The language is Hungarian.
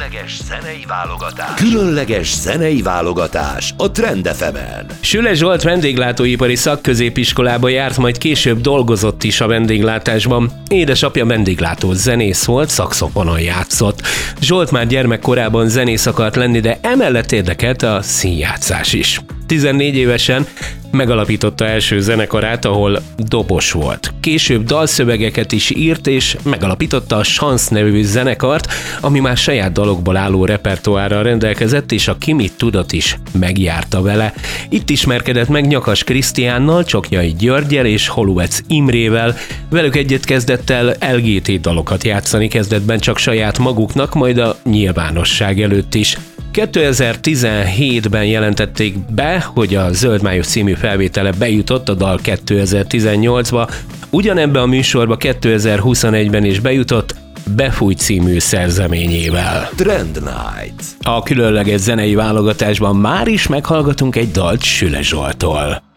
Különleges zenei válogatás a Trend FM-en. Süle Zsolt vendéglátóipari szakközépiskolába járt, majd később dolgozott is a vendéglátásban. Édesapja vendéglátó zenész volt, szaxofonon játszott. Zsolt már gyermekkorában zenész akart lenni, de emellett érdekelt a színjátszás is. 14 évesen megalapította első zenekarát, ahol dobos volt. Később dalszövegeket is írt, és megalapította a Sansz nevű zenekart, ami már saját dalokból álló repertoárral rendelkezett, és a Ki mit tudott is megjárta vele. Itt ismerkedett meg Nyakas Krisztiánnal, Csoknyai Györggyel és Holuec Imrével. Velük együtt kezdett el LGT dalokat játszani, kezdetben csak saját maguknak, majd a nyilvánosság előtt is. 2017-ben jelentették be, hogy a Zöld Május című felvétele bejutott a dal 2018-ba, ugyanebben a műsorba 2021-ben is bejutott Befúj című szerzeményével. Trend Night. A különleges zenei válogatásban már is meghallgatunk egy dalt Süle Zsolttól.